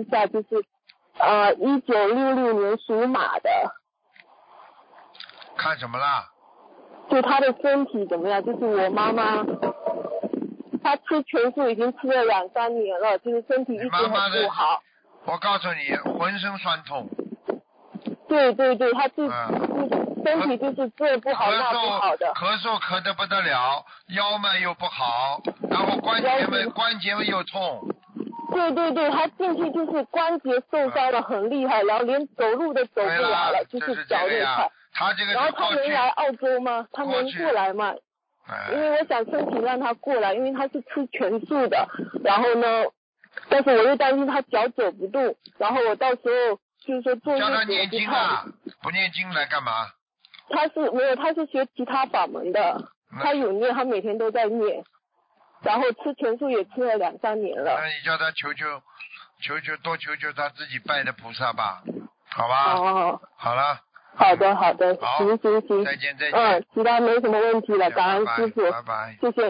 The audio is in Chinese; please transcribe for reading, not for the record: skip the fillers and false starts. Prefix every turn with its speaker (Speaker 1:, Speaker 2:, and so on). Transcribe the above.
Speaker 1: 一下，就是1966年属马的。
Speaker 2: 看什么啦？
Speaker 1: 就他的身体怎么样？就是我妈妈，她吃全素已经吃了2-3年了，就是身体一直很不好。
Speaker 2: 我告诉你，浑身酸痛。
Speaker 1: 对，她就是身体就是这不好那不好的。
Speaker 2: 咳嗽咳得不得了，腰嘛又不好，然后关节们又痛。
Speaker 1: 对，他进去就是关节受伤了很厉害，然后连走路都走不了了，就是脚那块。
Speaker 2: 他这个
Speaker 1: 然后他能来澳洲吗？他能过来吗？因为我想申请让他过来，因为他是吃全素的，然后呢，但是我又担心他脚走不动，然后我到时候就是说做日子
Speaker 2: 叫他念经啊，不念经来干嘛？
Speaker 1: 他是学其他法门的，他有念，他每天都在念，然后吃全素也吃了2-3年了。
Speaker 2: 那你叫他多求求他自己拜的菩萨吧，好吧？
Speaker 1: 哦，
Speaker 2: 好了。
Speaker 1: 好的，
Speaker 2: 好，
Speaker 1: 行，
Speaker 2: 再见。
Speaker 1: 其他没什么问题了，感恩师傅，
Speaker 2: 拜拜，
Speaker 1: 谢谢。